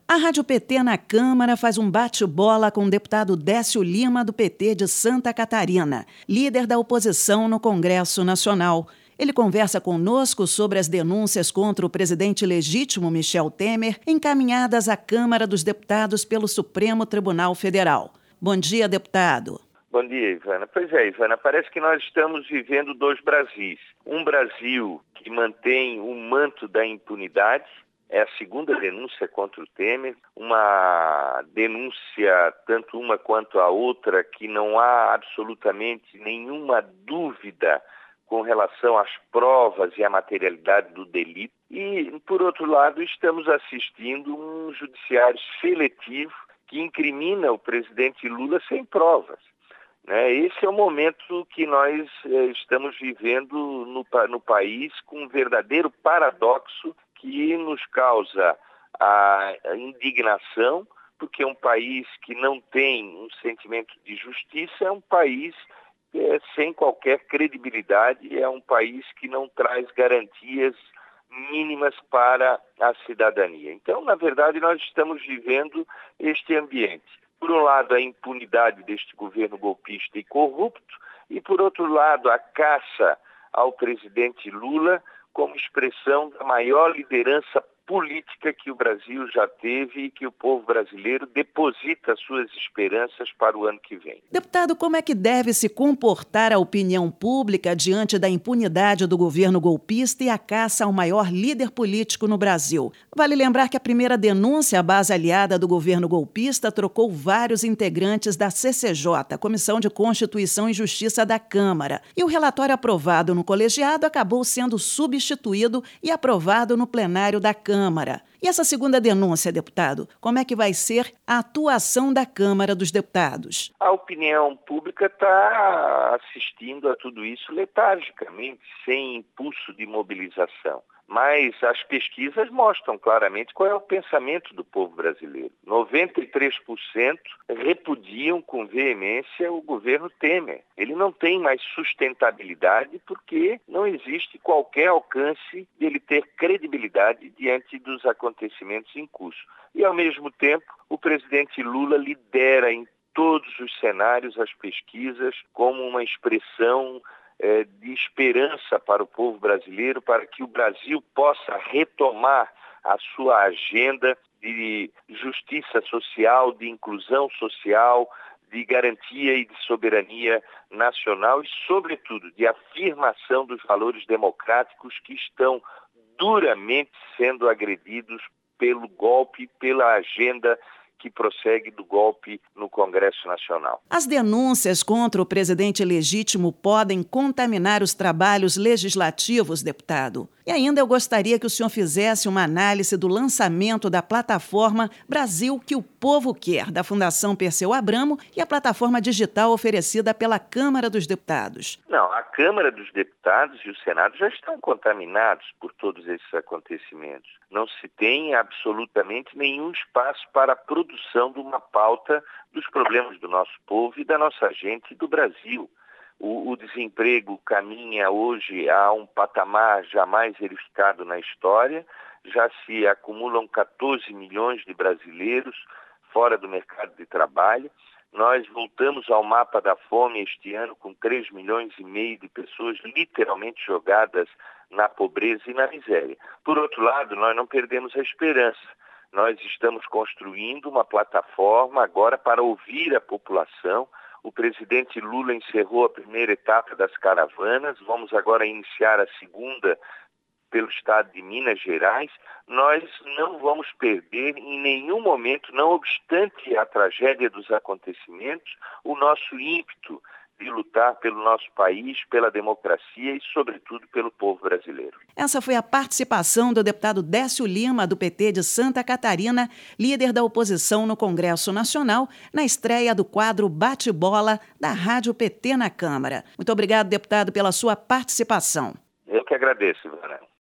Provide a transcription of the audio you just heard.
A Rádio PT na Câmara faz um bate-bola com o deputado Décio Lima, do PT de Santa Catarina, líder da oposição no Congresso Nacional. Ele conversa conosco sobre as denúncias contra o presidente legítimo Michel Temer, encaminhadas à Câmara dos Deputados pelo Supremo Tribunal Federal. Bom dia, deputado. Bom dia, Ivana. Pois é, Ivana, parece que nós estamos vivendo dois Brasis. Um Brasil que mantém o manto da impunidade, é a segunda denúncia contra o Temer, uma denúncia, tanto uma quanto a outra, que não há absolutamente nenhuma dúvida com relação às provas e à materialidade do delito. E, por outro lado, estamos assistindo um judiciário seletivo que incrimina o presidente Lula sem provas. Esse é o momento que nós estamos vivendo no país, com um verdadeiro paradoxo que nos causa a indignação, porque um país que não tem um sentimento de justiça é um país sem qualquer credibilidade, é um país que não traz garantias mínimas para a cidadania. Então, na verdade, nós estamos vivendo este ambiente. Por um lado, a impunidade deste governo golpista e corrupto, e por outro lado, a caça ao presidente Lula como expressão da maior liderança política que o Brasil já teve e que o povo brasileiro deposita suas esperanças para o ano que vem. Deputado, como é que deve se comportar a opinião pública diante da impunidade do governo golpista e a caça ao maior líder político no Brasil? Vale lembrar que a primeira denúncia à base aliada do governo golpista trocou vários integrantes da CCJ, Comissão de Constituição e Justiça da Câmara, e o relatório aprovado no colegiado acabou sendo substituído e aprovado no plenário da Câmara. E essa segunda denúncia, deputado, como é que vai ser a atuação da Câmara dos Deputados? A opinião pública está assistindo a tudo isso letargicamente, sem impulso de mobilização. Mas as pesquisas mostram claramente qual é o pensamento do povo brasileiro. 93% repudiam com veemência o governo Temer. Ele não tem mais sustentabilidade porque não existe qualquer alcance de ele ter credibilidade diante dos acontecimentos em curso. E, ao mesmo tempo, o presidente Lula lidera em todos os cenários as pesquisas como uma expressão de esperança para o povo brasileiro, para que o Brasil possa retomar a sua agenda de justiça social, de inclusão social, de garantia e de soberania nacional e, sobretudo, de afirmação dos valores democráticos que estão duramente sendo agredidos pelo golpe, pela agenda que prossegue do golpe no Congresso Nacional. As denúncias contra o presidente legítimo podem contaminar os trabalhos legislativos, deputado. E ainda eu gostaria que o senhor fizesse uma análise do lançamento da plataforma Brasil que o Povo Quer, da Fundação Perseu Abramo, e a plataforma digital oferecida pela Câmara dos Deputados. Não, a Câmara dos Deputados e o Senado já estão contaminados por todos esses acontecimentos. Não se tem absolutamente nenhum espaço para a produção de uma pauta dos problemas do nosso povo e da nossa gente e do Brasil. O desemprego caminha hoje a um patamar jamais verificado na história, já se acumulam 14 milhões de brasileiros fora do mercado de trabalho. Nós voltamos ao mapa da fome este ano com 3 milhões e meio de pessoas literalmente jogadas na pobreza e na miséria. Por outro lado, nós não perdemos a esperança. Nós estamos construindo uma plataforma agora para ouvir a população. O presidente Lula encerrou a primeira etapa das caravanas, vamos agora iniciar a segunda pelo estado de Minas Gerais. Nós não vamos perder em nenhum momento, não obstante a tragédia dos acontecimentos, o nosso ímpeto de lutar pelo nosso país, pela democracia e, sobretudo, pelo povo brasileiro. Essa foi a participação do deputado Décio Lima, do PT de Santa Catarina, líder da oposição no Congresso Nacional, na estreia do quadro Bate-Bola da Rádio PT na Câmara. Muito obrigado, deputado, pela sua participação. Eu que agradeço, Ivana.